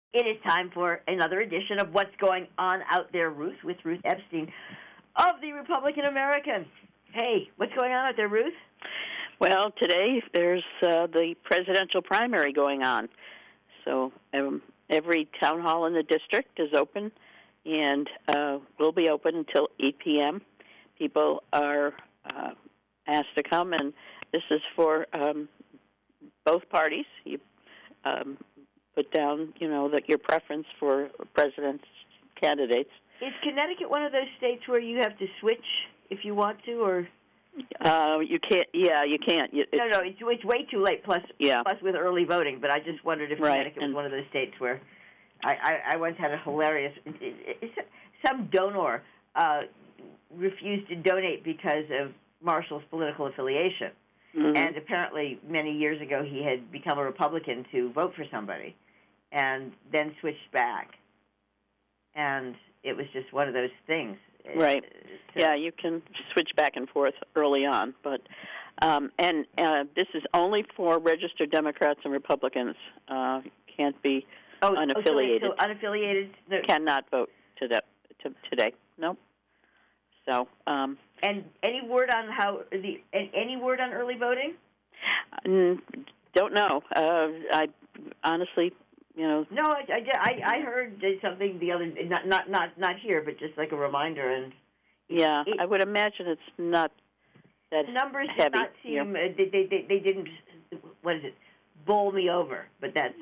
It is time for another edition of What's Going On Out There, Ruth, with Ruth Epstein of the Republican American. Hey, what's going on out there, Ruth? Well, today there's the presidential primary going on. So every town hall in the district is open and will be open until 8 p.m. People are asked to come, and this is for both parties. You put down, that your preference for president's candidates. Is Connecticut one of those states where you have to switch if you want to, or? You can't. Yeah, you can't. No, it's way too late. Plus with early voting. But I just wondered if Connecticut was one of those states where I once had a hilarious. Some donor refused to donate because of Marshall's political affiliation. Mm-hmm. And apparently, many years ago, he had become a Republican to vote for somebody, and then switched back. And it was just one of those things. Right. So, you can switch back and forth early on, but this is only for registered Democrats and Republicans. Can't be unaffiliated. So unaffiliated cannot vote today. Nope. So. And any word on any word on early voting? Don't know. I honestly, No, I heard something the other not here, but just like a reminder. And I would imagine it's not that numbers heavy. Did not seem they didn't. What is it? Bowl me over, but that's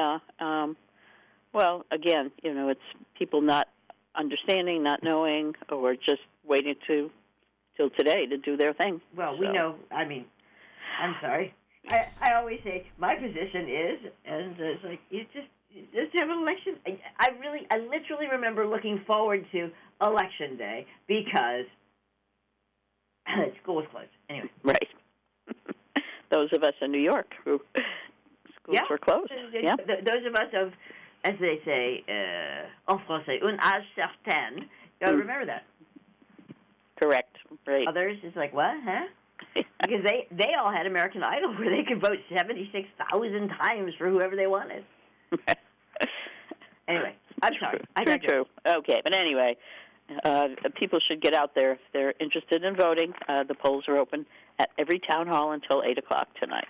well, again, it's people not understanding, not knowing, or just waiting till today to do their thing. Well, we know. I mean, I'm sorry. I always say my position is, and it's like you just have an election. I literally remember looking forward to Election Day because school was closed. Anyway, right. Those of us in New York who schools were closed. Those of us of, as they say en français, un âge certain. You gotta remember that. Correct. Right. Others is like, what, huh? Because they all had American Idol where they could vote 76,000 times for whoever they wanted. Anyway, I'm sorry. True. Okay, but anyway, people should get out there if they're interested in voting. The polls are open at every town hall until 8 o'clock tonight.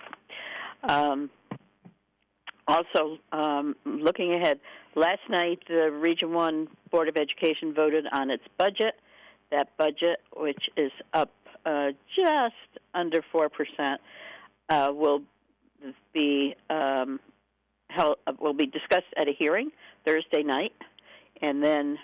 Also, looking ahead, last night the Region 1 Board of Education voted on its budget. That budget, which is up just under 4%, will be discussed at a hearing Thursday night, and then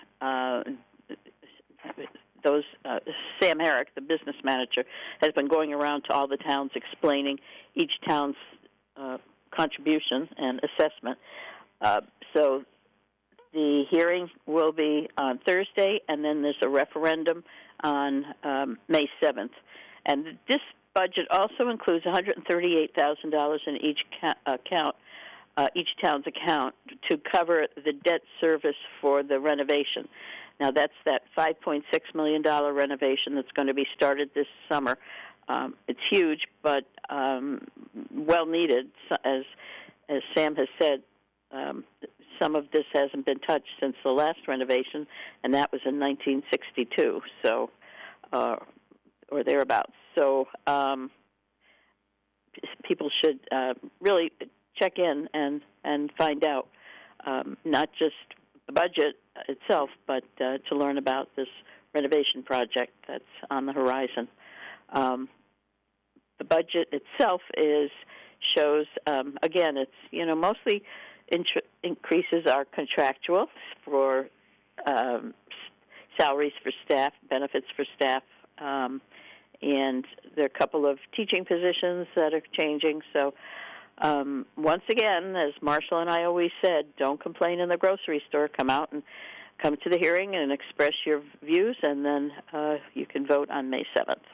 Sam Herrick, the business manager, has been going around to all the towns explaining each town's contribution and assessment. So the hearing will be on Thursday, and then there's a referendum on May 7th. And this budget also includes $138,000 in each town's account to cover the debt service for the renovation. Now, that's that $5.6 million renovation that's going to be started this summer. It's huge, but well needed. As Sam has said, some of this hasn't been touched since the last renovation, and that was in 1962, so or thereabouts. So people should really check in and find out not just the budget itself, but to learn about this renovation project that's on the horizon. The budget itself shows again, it's mostly increases are contractual for salaries for staff, benefits for staff, and there are a couple of teaching positions that are changing. So once again, as Marshall and I always said, don't complain in the grocery store. Come out and come to the hearing and express your views, and then you can vote on May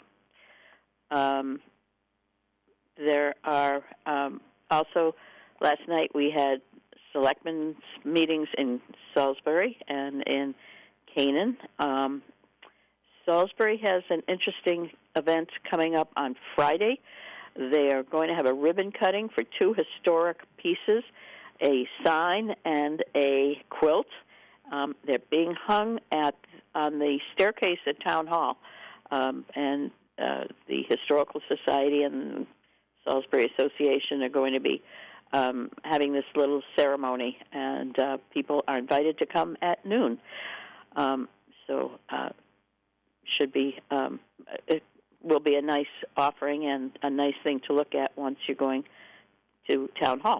7th. There are also, last night we had selectmen's meetings in Salisbury and in Canaan. Salisbury has an interesting event coming up on Friday. They are going to have a ribbon cutting for two historic pieces a sign and a quilt. They're being hung on the staircase at Town Hall, and the Historical Society and Salisbury Association are going to be having this little ceremony, and people are invited to come at noon. Should be it will be a nice offering and a nice thing to look at once you're going to Town Hall.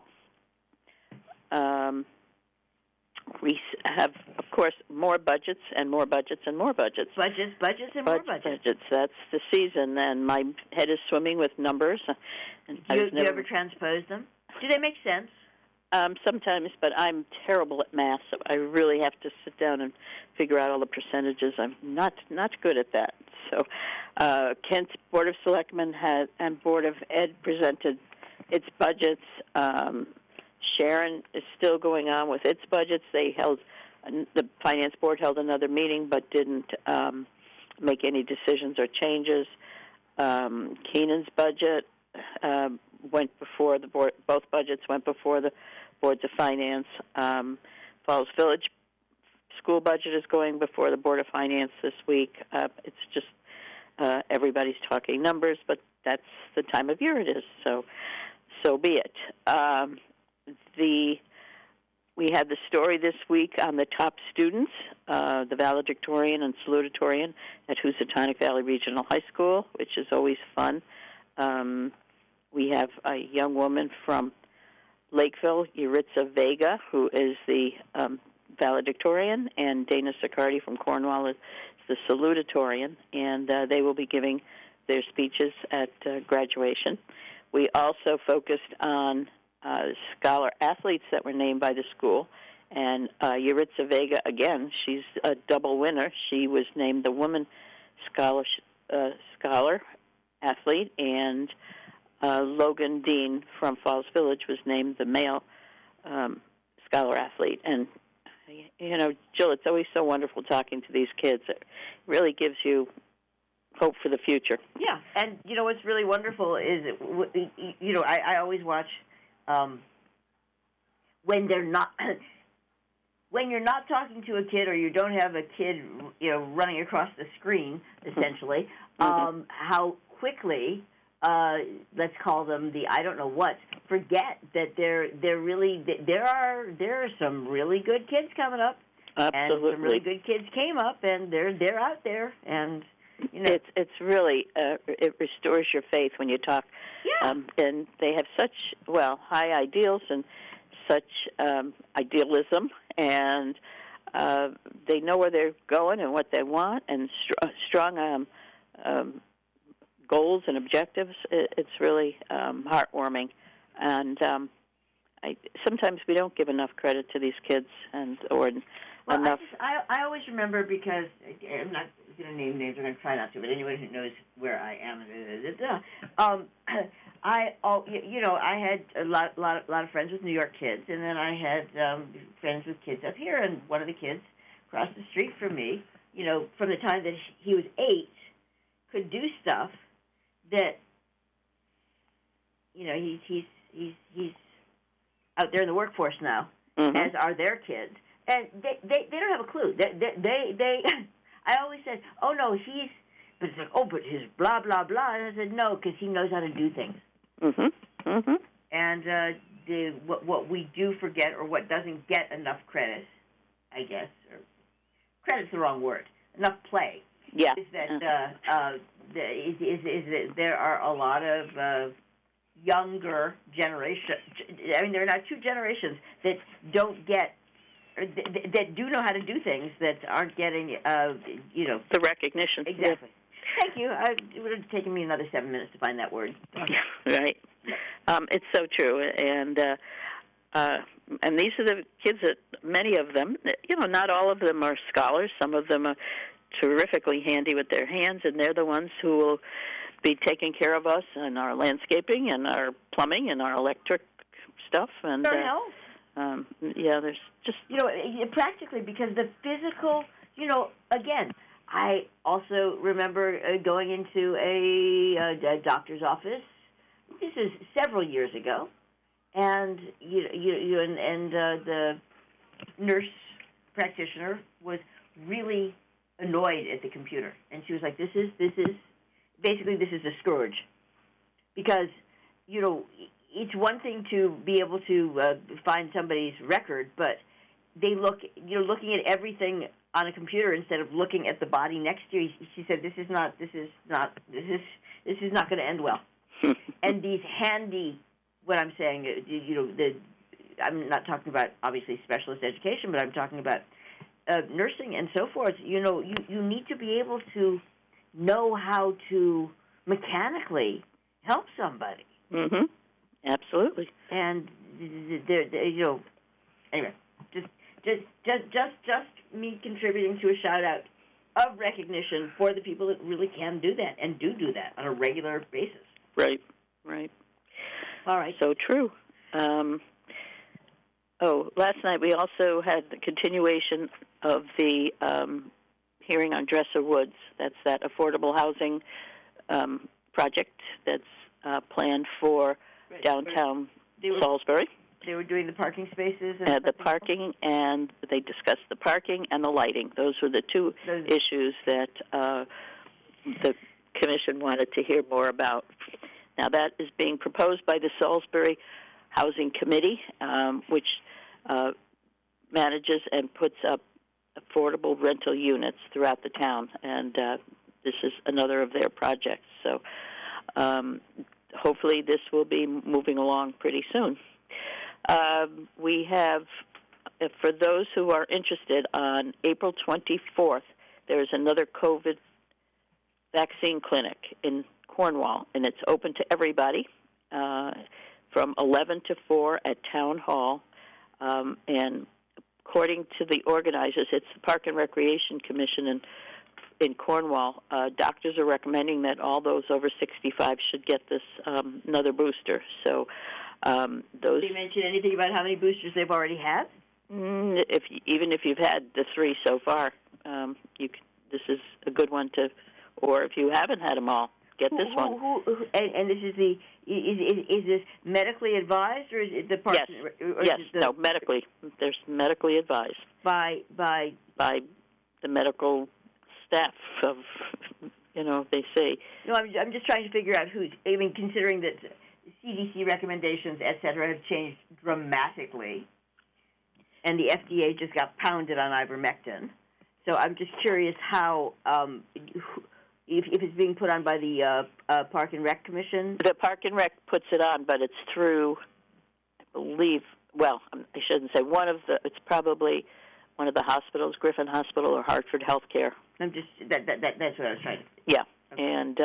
We have, of course, more budgets and more budgets and more budgets. Budgets and more budgets. That's the season, and my head is swimming with numbers. And do you ever transpose them? Do they make sense? Sometimes, but I'm terrible at math, so I really have to sit down and figure out all the percentages. I'm not good at that. So Kent's Board of Selectmen and Board of Ed presented its budgets. Sharon is still going on with its budgets. The Finance Board held another meeting but didn't make any decisions or changes. Keenan's budget went before the board. Both budgets went before the boards of finance. Falls Village school budget is going before the Board of Finance this week. It's just everybody's talking numbers, but that's the time of year it is, so be it. We had the story this week on the top students, the valedictorian and salutatorian at Housatonic Valley Regional High School, which is always fun. We have a young woman from Lakeville, Yuritsa Vega, who is the valedictorian, and Dana Sicardi from Cornwall is the salutatorian, and they will be giving their speeches at graduation. We also focused on scholar athletes that were named by the school, and Yuritsa Vega, again, she's a double winner. She was named the woman scholar athlete, and Logan Dean from Falls Village was named the male scholar athlete. And, Jill, it's always so wonderful talking to these kids. It really gives you hope for the future. Yeah, and, what's really wonderful is, I always watch when they're not... When you're not talking to a kid or you don't have a kid, running across the screen, essentially, how quickly, let's call them the I don't know what, forget that there are some really good kids coming up. Absolutely. And some really good kids came up, and they're out there, and it's really it restores your faith when you talk. Yeah. And they have such high ideals and such idealism, and they know where they're going and what they want, and strong goals and objectives. It's really heartwarming, and sometimes we don't give enough credit to these kids, enough. I always remember, because I'm not going to name names. I'm going to try not to, but anyone who knows where I am, I had a lot of friends with New York kids, and then I had friends with kids up here, and one of the kids across the street from me, from the time that he was 8, could do stuff that, he's out there in the workforce now, as are their kids, and they don't have a clue. They I always said, oh no, but it's like, oh, but his blah blah blah, and I said no, because he knows how to do things. And what we do forget, or what doesn't get enough credit, I guess, or credit's the wrong word, enough play. Yeah. Is that that there are a lot of younger generations. I mean, there are now 2 generations that don't get, or that do know how to do things that aren't getting, the recognition. Exactly. Thank you. It would have taken me another 7 minutes to find that word. Right. It's so true, and these are the kids that, many of them, not all of them are scholars. Some of them are terrifically handy with their hands, and they're the ones who will be taking care of us and our landscaping and our plumbing and our electric stuff. And there's just practically, because the physical, again, I also remember going into a doctor's office. This is several years ago, and the nurse practitioner was really annoyed at the computer, and she was like, "This is a scourge," because it's one thing to be able to find somebody's record, but you're looking at everything on a computer instead of looking at the body next to you. She said, "This is not going to end well." And these handy, what I'm saying, I'm not talking about obviously specialist education, but I'm talking about nursing and so forth. You need to be able to know how to mechanically help somebody. Mm-hmm. Absolutely. And anyway, just me contributing to a shout out of recognition for the people that really can do that and do that on a regular basis. Right. All right. So true. Last night we also had the continuation of the hearing on Dresser Woods. That's that affordable housing project that's planned for downtown Salisbury. They were doing the parking spaces? The parking, and they discussed the parking and the lighting. Those were the two issues that the Commission wanted to hear more about. Now, that is being proposed by the Salisbury Housing Committee, which manages and puts up affordable rental units throughout the town, and this is another of their projects. So hopefully this will be moving along pretty soon. We have, for those who are interested, on April 24th, there is another COVID vaccine clinic in Cornwall, and it's open to everybody from 11 to 4 at Town Hall. And according to the organizers, it's the Park and Recreation Commission in Cornwall. Doctors are recommending that all those over 65 should get this another booster. So those. Did you mention anything about how many boosters they've already had? Even if you've had the 3 so far, this is a good one to. Or if you haven't had them all, get this one. And this is is this medically advised, or is it the park? Yes. Medically. There's medically advised by the medical staff of, they say. No, I'm just trying to figure out who's. I mean, considering that CDC recommendations, et cetera, have changed dramatically, and the FDA just got pounded on ivermectin. So I'm just curious how. If it's being put on by the Park and Rec Commission? The Park and Rec puts it on, but it's through, I believe, I shouldn't say it's probably one of the hospitals, Griffin Hospital or Hartford Healthcare. That's what I was trying to say. Yeah, okay. And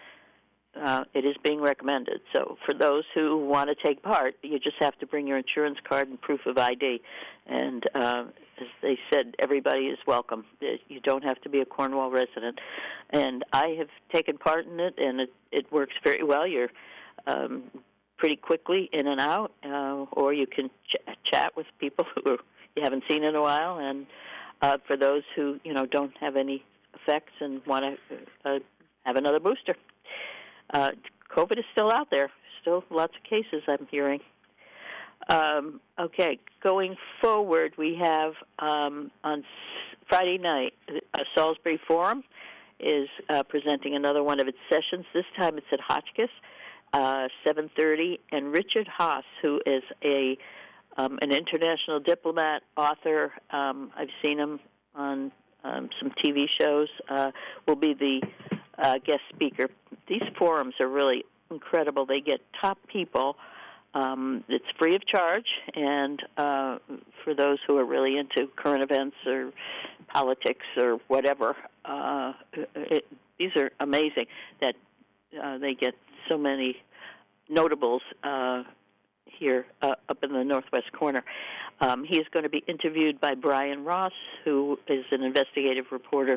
it is being recommended. So for those who want to take part, you just have to bring your insurance card and proof of ID. And as they said, everybody is welcome. You don't have to be a Cornwall resident. And I have taken part in it, and it works very well. You're pretty quickly in and out, or you can chat with people who you haven't seen in a while. And for those who, don't have any effects and want to have another booster. COVID is still out there. Still lots of cases I'm hearing. Okay, going forward, we have on Friday night, Salisbury Forum is presenting another one of its sessions. This time it's at Hotchkiss, 7:30, and Richard Haas, who is an international diplomat, author, I've seen him on some TV shows, will be the guest speaker. These forums are really incredible. They get top people. It's free of charge, and for those who are really into current events or politics or whatever, these are amazing that they get so many notables here up in the northwest corner. He is going to be interviewed by Brian Ross, who is an investigative reporter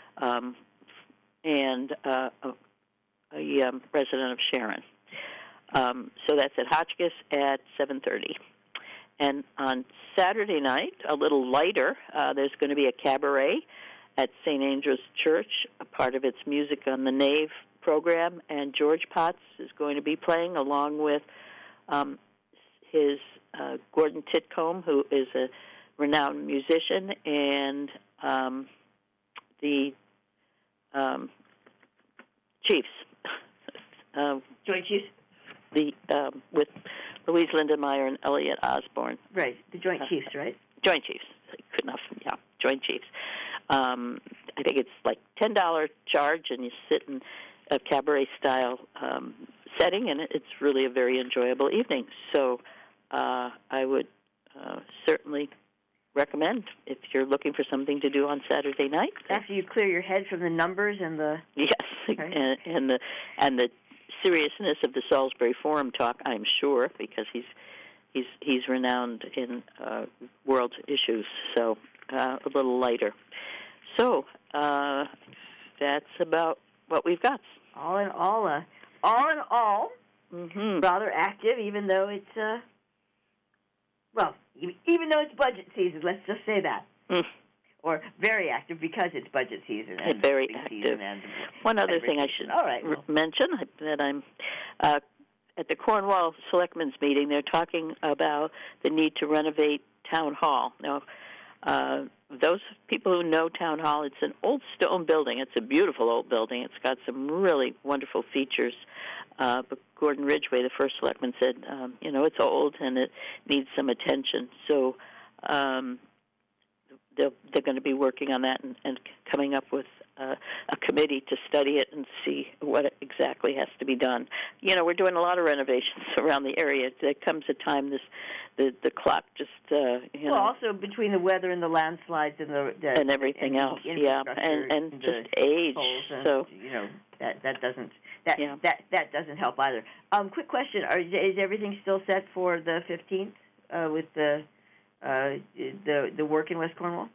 and a resident of Sharon. So that's at Hotchkiss at 7:30. And on Saturday night, a little lighter, there's going to be a cabaret at St. Andrew's Church, a part of its Music on the Nave program, and George Potts is going to be playing along with is Gordon Titcomb, who is a renowned musician, and the Chiefs. Joint Chiefs? With Louise Lindenmeyer and Elliot Osborne. Right, the Joint Chiefs, right? Joint Chiefs. Good enough, yeah, Joint Chiefs. I think it's like $10 charge, and you sit in a cabaret-style setting, and it's really a very enjoyable evening. So I would certainly recommend if you're looking for something to do on Saturday night. After you clear your head from the numbers and the... Yes, okay. and the seriousness of the Salisbury Forum talk, I'm sure, because he's renowned in world issues, so a little lighter. So that's about what we've got. All in all, rather active, even though it's even though it's budget season. Let's just say that. Or very active because it's budget season. And very active. One other thing I should mention, that I'm at the Cornwall Selectmen's meeting, they're talking about the need to renovate Town Hall. Now, those people who know Town Hall, it's an old stone building. It's a beautiful old building. It's got some really wonderful features. But Gordon Ridgway, the first selectman, said, it's old and it needs some attention. So they're going to be working on that and coming up with a committee to study it and see what exactly has to be done. We're doing a lot of renovations around the area. There comes a time the clock just also between the weather and the landslides and everything else, and just age. So that doesn't help either. Quick question: is everything still set for the 15th with the work in West Cornwall?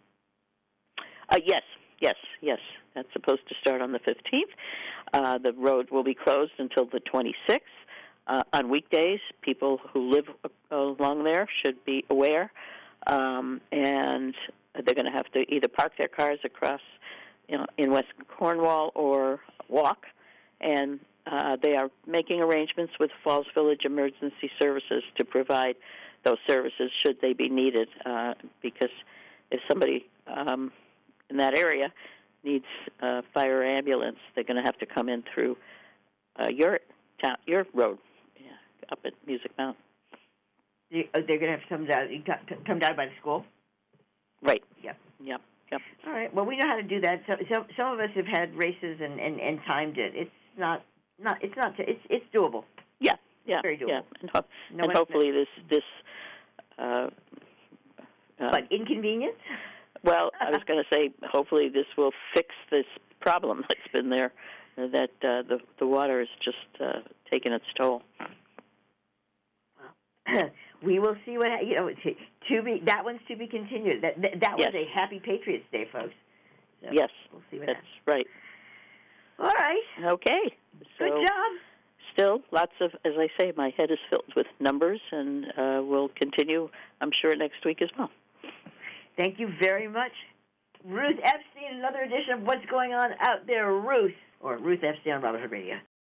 Yes. That's supposed to start on the 15th. The road will be closed until the 26th. On weekdays, people who live along there should be aware, and they're going to have to either park their cars across, in West Cornwall or walk. And they are making arrangements with Falls Village Emergency Services to provide those services should they be needed, because if somebody in that area needs a fire ambulance, they're going to have to come in through your road, up at Music Mountain. They're going to have to come down by the school? Right. Yep. All right. Well, we know how to do that. So some of us have had races and timed it. It's doable. Yeah. Very doable. Yeah. And hopefully this but inconvenience? Well, I was going to say, hopefully this will fix this problem that's been there, that the water is just taking its toll. Well, we will see what that one's to be continued. That was a happy Patriots Day, folks. So yes, we'll see what that's right. All right. Okay. So, good job. Still, lots of, as I say, my head is filled with numbers, and we'll continue, I'm sure, next week as well. Thank you very much. Ruth Epstein, another edition of What's Going On Out There, Ruth Epstein on Robert Hood Radio.